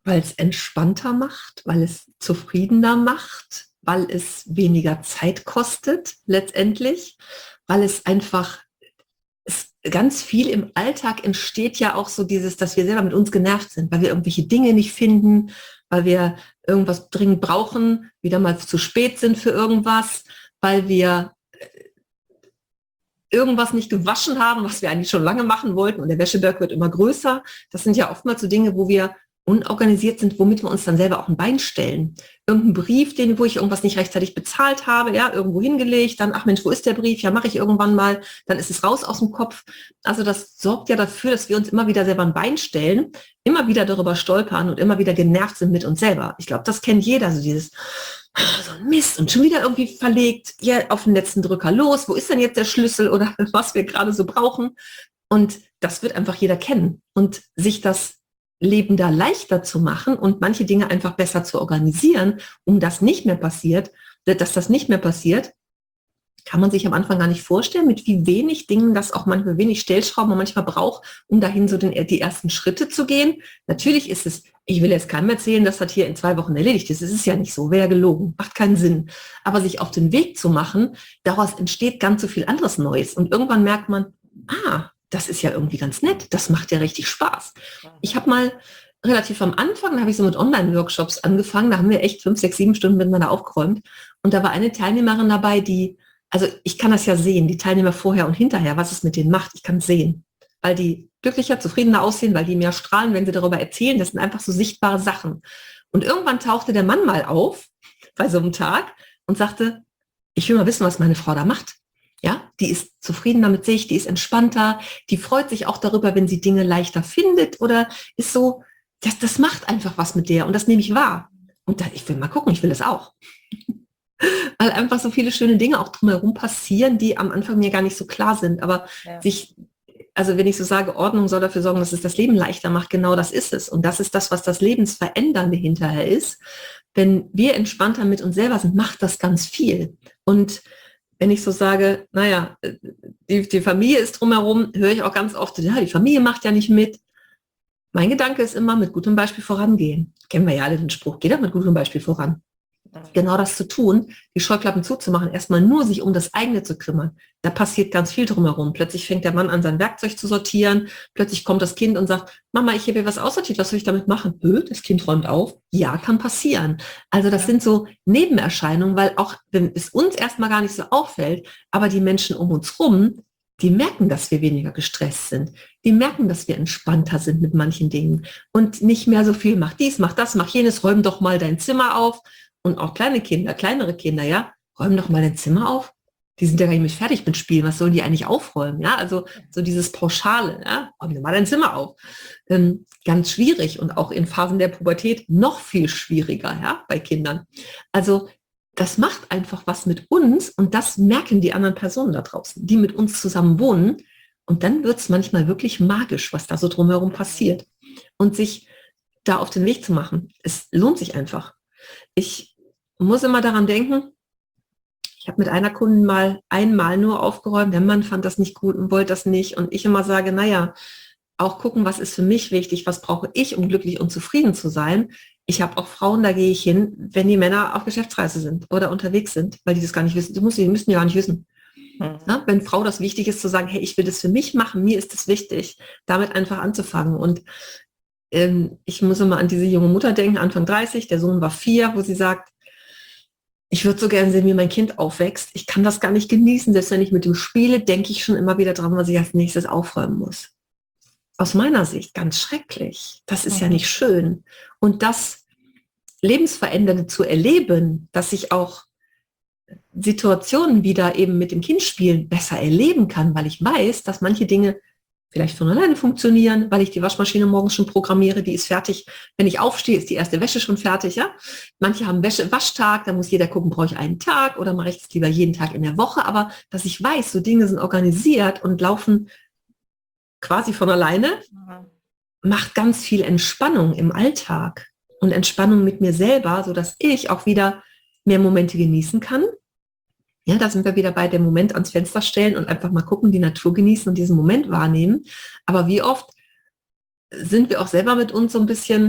Weil es entspannter macht, weil es zufriedener macht, weil es weniger Zeit kostet letztendlich, weil es einfach ganz viel im Alltag entsteht ja auch so dieses, dass wir selber mit uns genervt sind, weil wir irgendwelche Dinge nicht finden, weil wir irgendwas dringend brauchen, wieder mal zu spät sind für irgendwas, weil wir irgendwas nicht gewaschen haben, was wir eigentlich schon lange machen wollten und der Wäscheberg wird immer größer. Das sind ja oftmals so Dinge, wo wir unorganisiert sind, womit wir uns dann selber auch ein Bein stellen. Irgendein Brief, wo ich irgendwas nicht rechtzeitig bezahlt habe, ja, irgendwo hingelegt, dann, ach Mensch, wo ist der Brief? Ja, mache ich irgendwann mal, dann ist es raus aus dem Kopf. Also das sorgt ja dafür, dass wir uns immer wieder selber ein Bein stellen, immer wieder darüber stolpern und immer wieder genervt sind mit uns selber. Ich glaube, das kennt jeder, so dieses, so ein Mist und schon wieder irgendwie verlegt, ja, auf den letzten Drücker los, wo ist denn jetzt der Schlüssel oder was wir gerade so brauchen? Und das wird einfach jeder kennen und sich das Leben da leichter zu machen und manche Dinge einfach besser zu organisieren, um das nicht mehr passiert, dass das nicht mehr passiert, kann man sich am Anfang gar nicht vorstellen, mit wie wenig Dingen das auch manchmal, wenig Stellschrauben man manchmal braucht, um dahin so die ersten Schritte zu gehen. Natürlich ist es, ich will jetzt keinem erzählen, dass das hier in 2 Wochen erledigt ist. Es ist ja nicht so, wäre gelogen, macht keinen Sinn. Aber sich auf den Weg zu machen, daraus entsteht ganz so viel anderes Neues. Und irgendwann merkt man, das ist ja irgendwie ganz nett, das macht ja richtig Spaß. Ich habe mal relativ am Anfang, da habe ich so mit Online-Workshops angefangen, da haben wir echt 5, 6, 7 Stunden miteinander aufgeräumt und da war eine Teilnehmerin dabei, also ich kann das ja sehen, die Teilnehmer vorher und hinterher, was es mit denen macht, ich kann es sehen, weil die glücklicher, zufriedener aussehen, weil die mehr strahlen, wenn sie darüber erzählen, das sind einfach so sichtbare Sachen. Und irgendwann tauchte der Mann mal auf, bei so einem Tag und sagte, ich will mal wissen, was meine Frau da macht. Ja, die ist zufriedener mit sich, die ist entspannter, die freut sich auch darüber, wenn sie Dinge leichter findet oder ist so, das macht einfach was mit der und das nehme ich wahr. Und ich will mal gucken, ich will das auch. Weil einfach so viele schöne Dinge auch drumherum passieren, die am Anfang mir gar nicht so klar sind. Aber also wenn ich so sage, Ordnung soll dafür sorgen, dass es das Leben leichter macht, genau das ist es. Und das ist das, was das Lebensverändernde hinterher ist. Wenn wir entspannter mit uns selber sind, macht das ganz viel. Und wenn ich so sage, naja, die Familie ist drumherum, höre ich auch ganz oft, ja, die Familie macht ja nicht mit. Mein Gedanke ist immer, mit gutem Beispiel vorangehen. Kennen wir ja alle den Spruch, geh doch mit gutem Beispiel voran. Genau das zu tun, die Scheuklappen zuzumachen, erstmal nur sich um das eigene zu kümmern. Da passiert ganz viel drumherum. Plötzlich fängt der Mann an, sein Werkzeug zu sortieren. Plötzlich kommt das Kind und sagt, Mama, ich habe hier was aussortiert, was soll ich damit machen? Das Kind räumt auf. Ja, kann passieren. Also das sind so Nebenerscheinungen, weil auch wenn es uns erstmal gar nicht so auffällt, aber die Menschen um uns rum, die merken, dass wir weniger gestresst sind. Die merken, dass wir entspannter sind mit manchen Dingen und nicht mehr so viel, mach dies, mach das, mach jenes, räum doch mal dein Zimmer auf. Und auch kleine Kinder, kleinere Kinder, ja, räumen doch mal dein Zimmer auf. Die sind ja gar nicht mit fertig mit Spielen. Was sollen die eigentlich aufräumen? Ja, also so dieses Pauschale, ja, räum dir mal dein Zimmer auf. Ganz schwierig und auch in Phasen der Pubertät noch viel schwieriger, ja, bei Kindern. Also das macht einfach was mit uns und das merken die anderen Personen da draußen, die mit uns zusammen wohnen. Und dann wird es manchmal wirklich magisch, was da so drumherum passiert. Und sich da auf den Weg zu machen, es lohnt sich einfach. Ich muss immer daran denken, ich habe mit einer Kundin mal einmal nur aufgeräumt, der Mann fand das nicht gut und wollte das nicht und ich immer sage, naja, auch gucken, was ist für mich wichtig, was brauche ich, um glücklich und zufrieden zu sein. Ich habe auch Frauen, da gehe ich hin, wenn die Männer auf Geschäftsreise sind oder unterwegs sind, weil die das gar nicht wissen, die müssen ja gar nicht wissen. Ja, wenn Frau das wichtig ist, zu sagen, hey, ich will das für mich machen, mir ist das wichtig, damit einfach anzufangen und ich muss immer an diese junge Mutter denken, Anfang 30, der Sohn war 4, wo sie sagt, ich würde so gerne sehen, wie mein Kind aufwächst. Ich kann das gar nicht genießen. Selbst wenn ich mit ihm spiele, denke ich schon immer wieder dran, was ich als nächstes aufräumen muss. Aus meiner Sicht ganz schrecklich. Das ist ja nicht schön. Und das Lebensverändernde zu erleben, dass ich auch Situationen wieder eben mit dem Kind spielen besser erleben kann, weil ich weiß, dass manche Dinge vielleicht von alleine funktionieren, weil ich die Waschmaschine morgens schon programmiere, die ist fertig. Wenn ich aufstehe, ist die erste Wäsche schon fertig. Ja? Manche haben Waschtag, da muss jeder gucken, brauche ich einen Tag oder mache ich das lieber jeden Tag in der Woche. Aber dass ich weiß, so Dinge sind organisiert und laufen quasi von alleine, macht ganz viel Entspannung im Alltag und Entspannung mit mir selber, sodass ich auch wieder mehr Momente genießen kann. Ja, da sind wir wieder bei dem Moment ans Fenster stellen und einfach mal gucken, die Natur genießen und diesen Moment wahrnehmen. Aber wie oft sind wir auch selber mit uns so ein bisschen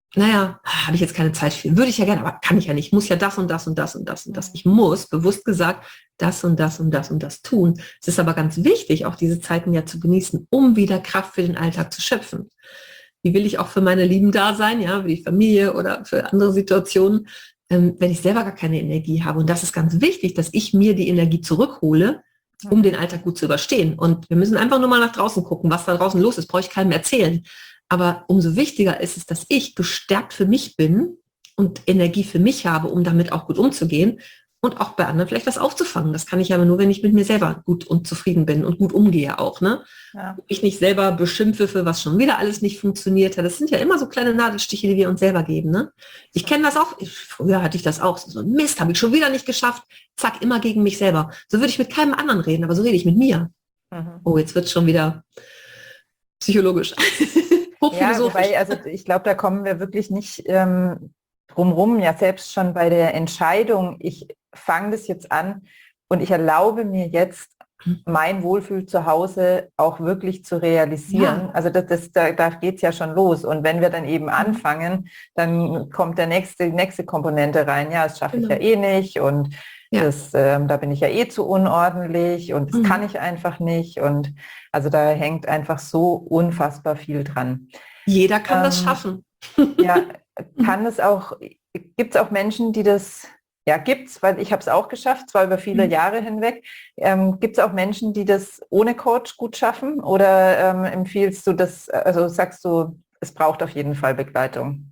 naja, habe ich jetzt keine Zeit für. Würde ich ja gerne, aber kann ich ja nicht. Ich muss ja das und das und das und das und das. Ich muss, bewusst gesagt, das und das und das und das tun. Es ist aber ganz wichtig, auch diese Zeiten ja zu genießen, um wieder Kraft für den Alltag zu schöpfen. Wie will ich auch für meine Lieben da sein, ja, für die Familie oder für andere Situationen, wenn ich selber gar keine Energie habe. Und das ist ganz wichtig, dass ich mir die Energie zurückhole, um den Alltag gut zu überstehen. Und wir müssen einfach nur mal nach draußen gucken, was da draußen los ist. Brauche ich keinem erzählen. Aber umso wichtiger ist es, dass ich gestärkt für mich bin und Energie für mich habe, um damit auch gut umzugehen und auch bei anderen vielleicht was aufzufangen. Das kann ich aber nur, wenn ich mit mir selber gut und zufrieden bin und gut umgehe auch. Ne? Ja. Ich nicht selber beschimpfe, für was schon wieder alles nicht funktioniert hat. Das sind ja immer so kleine Nadelstiche, die wir uns selber geben. Ne? Ich kenne das auch. Früher hatte ich das auch. So Mist, habe ich schon wieder nicht geschafft. Zack, immer gegen mich selber. So würde ich mit keinem anderen reden, aber so rede ich mit mir. Mhm. Oh, jetzt wird es schon wieder psychologisch. Ja, wobei, also ich glaube, da kommen wir wirklich nicht drumrum, ja selbst schon bei der Entscheidung, ich fange das jetzt an und ich erlaube mir jetzt, mein Wohlfühl zu Hause auch wirklich zu realisieren. Ja. Also da geht es ja schon los. Und wenn wir dann eben anfangen, dann kommt die nächste Komponente rein. Ja, das schaffe ich ja eh nicht und da bin ich ja eh zu unordentlich und das kann ich einfach nicht. Und also da hängt einfach so unfassbar viel dran. Jeder kann das schaffen. Ja, kann es auch, gibt es auch Menschen, die das, ja gibt's, weil ich habe es auch geschafft, zwar über viele Jahre hinweg. Gibt es auch Menschen, die das ohne Coach gut schaffen oder empfiehlst du das, also sagst du, es braucht auf jeden Fall Begleitung?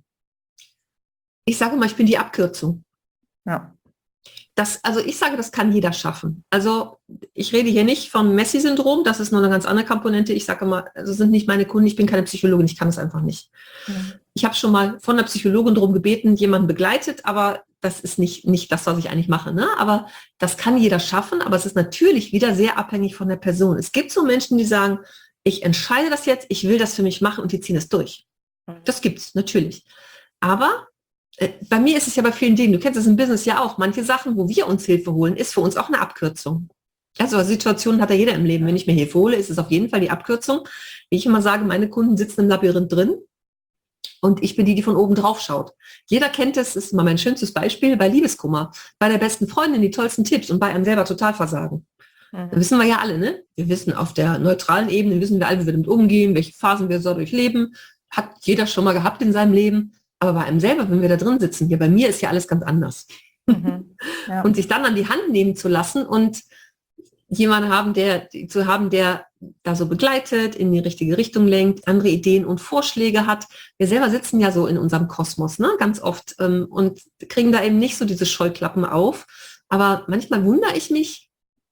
Ich sage mal, ich bin die Abkürzung. Ja. Also ich sage, das kann jeder schaffen. Also ich rede hier nicht von Messi-Syndrom, das ist nur eine ganz andere Komponente. Ich sage immer, also sind nicht meine Kunden, ich bin keine Psychologin, ich kann es einfach nicht. Mhm. Ich habe schon mal von der Psychologin darum gebeten, jemanden begleitet, aber das ist nicht das, was ich eigentlich mache. Ne? Aber das kann jeder schaffen, aber es ist natürlich wieder sehr abhängig von der Person. Es gibt so Menschen, die sagen, ich entscheide das jetzt, ich will das für mich machen und die ziehen es durch. Das gibt es natürlich. Aber bei mir ist es ja bei vielen Dingen, du kennst es im Business ja auch, manche Sachen, wo wir uns Hilfe holen, ist für uns auch eine Abkürzung. Also Situationen hat ja jeder im Leben. Wenn ich mir Hilfe hole, ist es auf jeden Fall die Abkürzung. Wie ich immer sage, meine Kunden sitzen im Labyrinth drin und ich bin die von oben drauf schaut. Jeder kennt es, ist immer mein schönstes Beispiel, bei Liebeskummer, bei der besten Freundin die tollsten Tipps und bei einem selber Totalversagen. Da wissen wir ja alle, ne? Wir wissen auf der neutralen Ebene, wissen wir alle, wie wir damit umgehen, welche Phasen wir so durchleben. Hat jeder schon mal gehabt in seinem Leben. Aber bei einem selber, wenn wir da drin sitzen, hier bei mir ist ja alles ganz anders. Ja. Und sich dann an die Hand nehmen zu lassen und jemanden haben, der da so begleitet, in die richtige Richtung lenkt, andere Ideen und Vorschläge hat. Wir selber sitzen ja so in unserem Kosmos, ne, ganz oft und kriegen da eben nicht so diese Scheuklappen auf. Aber manchmal wundere ich mich,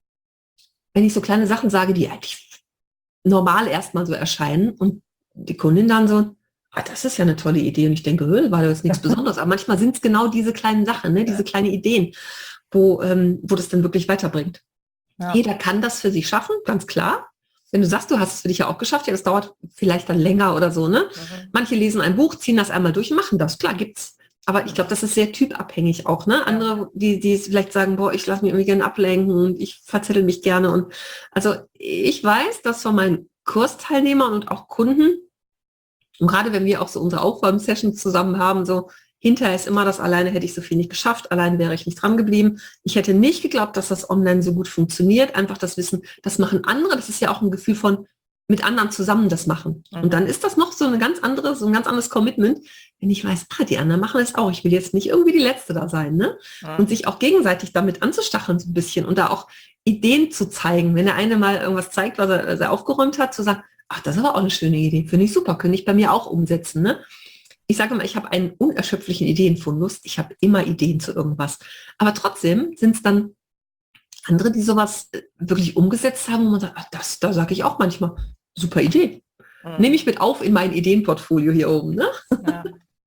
wenn ich so kleine Sachen sage, die eigentlich normal erstmal so erscheinen und die Kundin dann so, das ist ja eine tolle Idee und ich denke, war das nichts Besonderes. Aber manchmal sind es genau diese kleinen Sachen, ne? Diese kleinen Ideen, wo das dann wirklich weiterbringt. Ja. Jeder kann das für sich schaffen, ganz klar. Wenn du sagst, du hast es für dich ja auch geschafft, ja, das dauert vielleicht dann länger oder so. Ne? Manche lesen ein Buch, ziehen das einmal durch und machen das. Klar, gibt's. Aber ich glaube, das ist sehr typabhängig auch. Ne? Andere, die vielleicht sagen, boah, ich lasse mich irgendwie gerne ablenken und ich verzettel mich gerne. Und also ich weiß, dass von meinen Kursteilnehmern und auch Kunden, und gerade wenn wir auch so unsere Aufräum-Sessions zusammen haben, so hinterher ist immer das, alleine hätte ich so viel nicht geschafft, allein wäre ich nicht dran geblieben. Ich hätte nicht geglaubt, dass das online so gut funktioniert. Einfach das Wissen, das machen andere. Das ist ja auch ein Gefühl von mit anderen zusammen das machen. Und dann ist das noch so ein ganz anderes Commitment, wenn ich weiß, die anderen machen es auch. Ich will jetzt nicht irgendwie die Letzte da sein, ne? Und sich auch gegenseitig damit anzustacheln so ein bisschen und da auch Ideen zu zeigen. Wenn der eine mal irgendwas zeigt, was er aufgeräumt hat, zu sagen, das ist aber auch eine schöne Idee. Finde ich super, könnte ich bei mir auch umsetzen. Ne? Ich sage immer, ich habe einen unerschöpflichen Ideenfundus. Ich habe immer Ideen zu irgendwas. Aber trotzdem sind es dann andere, die sowas wirklich umgesetzt haben, wo man sagt, da sage ich auch manchmal, super Idee. Nehme ich mit auf in mein Ideenportfolio hier oben. Ne? Ja.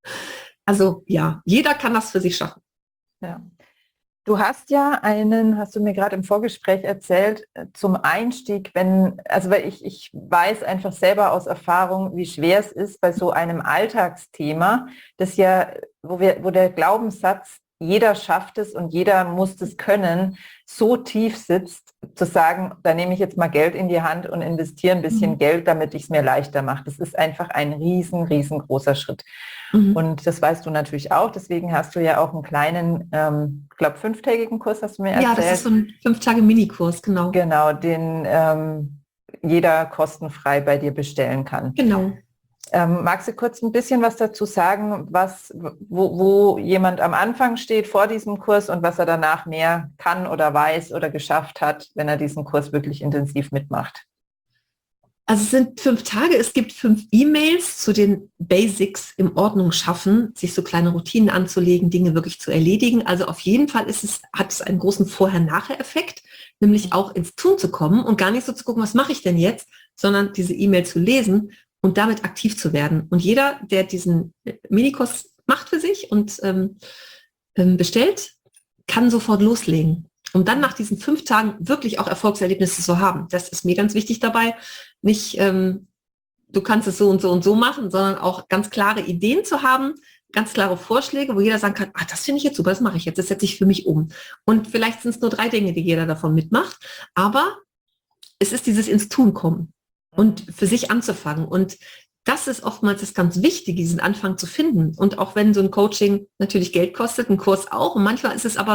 Also ja, jeder kann das für sich schaffen. Ja. Du hast ja hast du mir gerade im Vorgespräch erzählt, zum Einstieg, weil ich weiß einfach selber aus Erfahrung, wie schwer es ist bei so einem Alltagsthema, das ja, wo der Glaubenssatz jeder schafft es und jeder muss es können, so tief sitzt, zu sagen, da nehme ich jetzt mal Geld in die Hand und investiere ein bisschen Geld, damit ich es mir leichter mache. Das ist einfach ein riesengroßer Schritt. Und das weißt du natürlich auch, deswegen hast du ja auch einen kleinen, ich glaube 5-tägigen Kurs, hast du mir erzählt. Ja, das ist so ein 5-Tage-Minikurs, genau. Genau, den jeder kostenfrei bei dir bestellen kann. Genau. Magst du kurz ein bisschen was dazu sagen, wo jemand am Anfang steht vor diesem Kurs und was er danach mehr kann oder weiß oder geschafft hat, wenn er diesen Kurs wirklich intensiv mitmacht? Also es sind 5 Tage, es gibt 5 E-Mails zu den Basics im Ordnung schaffen, sich so kleine Routinen anzulegen, Dinge wirklich zu erledigen. Also auf jeden Fall hat es einen großen Vorher-Nachher-Effekt, nämlich auch ins Tun zu kommen und gar nicht so zu gucken, was mache ich denn jetzt, sondern diese E-Mail zu lesen und damit aktiv zu werden. Und jeder, der diesen Minikurs macht für sich und bestellt, kann sofort loslegen. Um dann nach diesen 5 Tagen wirklich auch Erfolgserlebnisse zu haben. Das ist mir ganz wichtig dabei. Nicht, du kannst es so und so und so machen, sondern auch ganz klare Ideen zu haben, ganz klare Vorschläge, wo jeder sagen kann, das finde ich jetzt super, das mache ich jetzt, das setze ich für mich um. Und vielleicht sind es nur 3 Dinge, die jeder davon mitmacht, aber es ist dieses ins Tun kommen und für sich anzufangen. Und das ist oftmals das ganz Wichtige, diesen Anfang zu finden. Und auch wenn so ein Coaching natürlich Geld kostet, ein Kurs auch, und manchmal ist es aber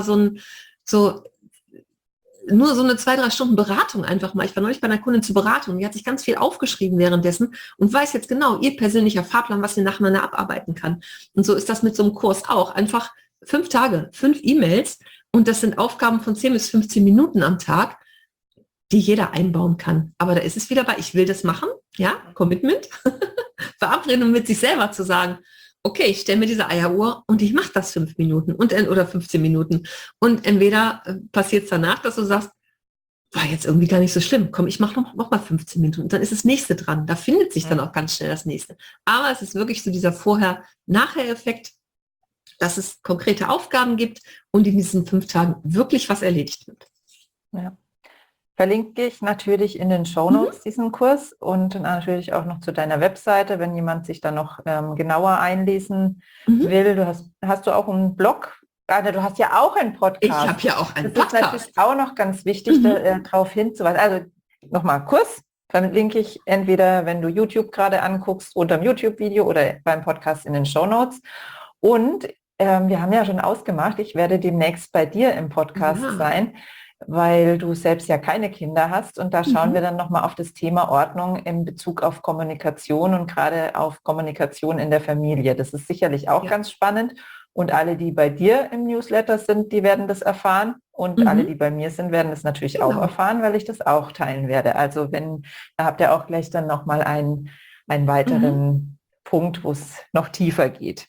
nur so eine 2-3 Stunden Beratung einfach mal. Ich war neulich bei einer Kundin zur Beratung, die hat sich ganz viel aufgeschrieben währenddessen und weiß jetzt genau, ihr persönlicher Fahrplan, was sie nacheinander abarbeiten kann. Und so ist das mit so einem Kurs auch. Einfach 5 Tage, 5 E-Mails und das sind Aufgaben von 10 bis 15 Minuten am Tag, die jeder einbauen kann. Aber da ist es wieder bei, ich will das machen, ja, Commitment, Verabredung mit sich selber zu sagen, okay, ich stelle mir diese Eieruhr und ich mache das 5 Minuten oder 15 Minuten. Und entweder passiert es danach, dass du sagst, war jetzt irgendwie gar nicht so schlimm. Komm, ich mache noch mal 15 Minuten. Und dann ist das nächste dran. Da findet sich dann auch ganz schnell das nächste. Aber es ist wirklich so dieser Vorher-Nachher-Effekt, dass es konkrete Aufgaben gibt und in diesen 5 Tagen wirklich was erledigt wird. Ja. Verlinke ich natürlich in den Shownotes diesen Kurs und natürlich auch noch zu deiner Webseite, wenn jemand sich da noch genauer einlesen will. Hast du auch einen Blog? Du hast ja auch einen Podcast. Ich habe ja auch einen Podcast. Das ist natürlich auch noch ganz wichtig, darauf hinzuweisen. Also nochmal Kurs verlinke ich entweder, wenn du YouTube gerade anguckst, unter dem YouTube-Video oder beim Podcast in den Shownotes. Und wir haben ja schon ausgemacht, ich werde demnächst bei dir im Podcast sein, weil du selbst ja keine Kinder hast und da schauen wir dann nochmal auf das Thema Ordnung in Bezug auf Kommunikation und gerade auf Kommunikation in der Familie. Das ist sicherlich auch ganz spannend und alle, die bei dir im Newsletter sind, die werden das erfahren und alle, die bei mir sind, werden das natürlich auch erfahren, weil ich das auch teilen werde. Also da habt ihr auch gleich dann nochmal einen weiteren Punkt, wo es noch tiefer geht.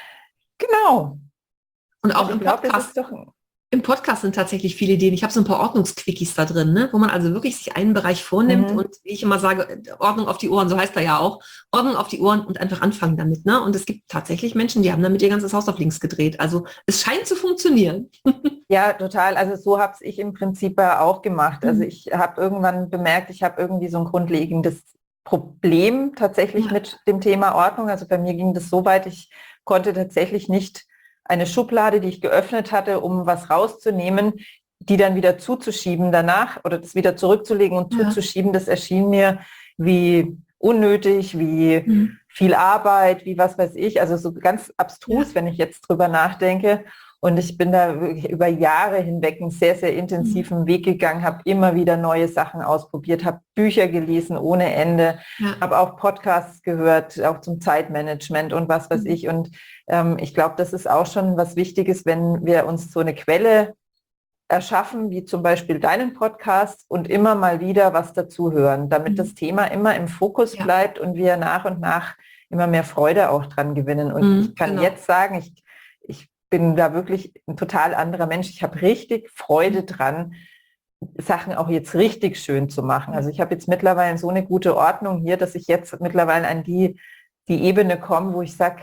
Genau. Und auch im Podcast. Im Podcast sind tatsächlich viele Ideen. Ich habe so ein paar Ordnungsquickies da drin, ne? Wo man also wirklich sich einen Bereich vornimmt und wie ich immer sage, Ordnung auf die Ohren, so heißt er ja auch, Ordnung auf die Ohren und einfach anfangen damit. Ne? Und es gibt tatsächlich Menschen, die haben damit ihr ganzes Haus auf links gedreht. Also es scheint zu funktionieren. Ja, total. Also so habe ich im Prinzip auch gemacht. Also ich habe irgendwann bemerkt, ich habe irgendwie so ein grundlegendes Problem tatsächlich mit dem Thema Ordnung. Also bei mir ging das so weit, ich konnte tatsächlich nicht eine Schublade, die ich geöffnet hatte, um was rauszunehmen, die dann wieder zuzuschieben danach oder das wieder zurückzulegen und zuzuschieben, das erschien mir wie unnötig, wie viel Arbeit, wie was weiß ich, also so ganz abstrus, wenn ich jetzt drüber nachdenke. Und ich bin da wirklich über Jahre hinweg einen sehr, sehr intensiven Weg gegangen, habe immer wieder neue Sachen ausprobiert, habe Bücher gelesen ohne Ende, habe auch Podcasts gehört, auch zum Zeitmanagement und was weiß ich. Und ich glaube, das ist auch schon was Wichtiges, wenn wir uns so eine Quelle erschaffen, wie zum Beispiel deinen Podcast und immer mal wieder was dazu hören, damit das Thema immer im Fokus bleibt und wir nach und nach immer mehr Freude auch dran gewinnen. Und ich kann jetzt sagen, ich bin da wirklich ein total anderer Mensch. Ich habe richtig Freude dran, Sachen auch jetzt richtig schön zu machen. Also ich habe jetzt mittlerweile so eine gute Ordnung hier, dass ich jetzt mittlerweile an die Ebene komme, wo ich sage,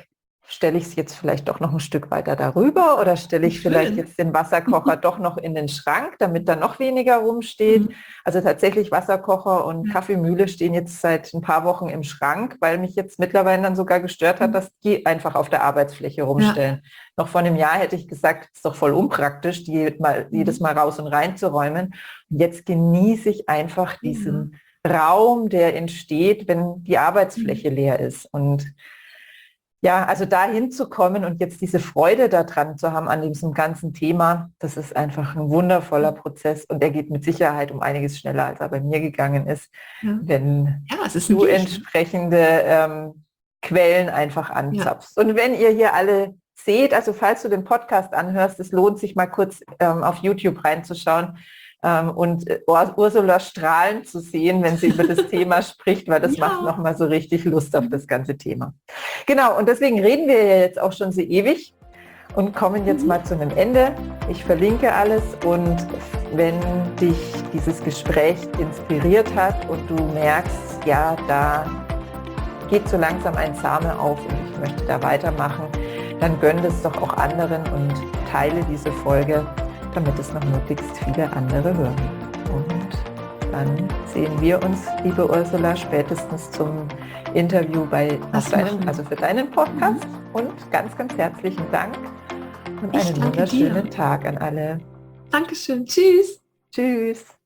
stelle ich es jetzt vielleicht doch noch ein Stück weiter darüber oder stelle ich vielleicht Schön. jetzt den Wasserkocher doch noch in den Schrank, damit da noch weniger rumsteht. Mhm. Also tatsächlich Wasserkocher und Ja. Kaffeemühle stehen jetzt seit ein paar Wochen im Schrank, weil mich jetzt mittlerweile dann sogar gestört hat, dass die einfach auf der Arbeitsfläche Ja. rumstellen. Noch vor einem Jahr hätte ich gesagt, ist doch voll unpraktisch, die jedes Mal raus und rein zu räumen. Und jetzt genieße ich einfach diesen Raum, der entsteht, wenn die Arbeitsfläche leer ist. Und ja, also da hinzukommen und jetzt diese Freude daran zu haben an diesem ganzen Thema, das ist einfach ein wundervoller Prozess und der geht mit Sicherheit um einiges schneller, als er bei mir gegangen ist, Ja. wenn Ja, es ist ein du Weg, ne? entsprechende Quellen einfach anzapfst. Und wenn ihr hier alle seht, also falls du den Podcast anhörst, es lohnt sich mal kurz auf YouTube reinzuschauen und Ursula strahlen zu sehen, wenn sie über das Thema spricht, weil das macht nochmal so richtig Lust auf das ganze Thema. Genau, und deswegen reden wir ja jetzt auch schon so ewig und kommen jetzt mal zu einem Ende. Ich verlinke alles und wenn dich dieses Gespräch inspiriert hat und du merkst, ja, da geht so langsam ein Same auf und ich möchte da weitermachen, dann gönn das doch auch anderen und teile diese Folge, damit es noch möglichst viele andere hören. Und dann sehen wir uns, liebe Ursula, spätestens zum Interview für deinen Podcast. Und ganz, ganz herzlichen Dank und einen wunderschönen Tag an alle. Dankeschön. Tschüss. Tschüss.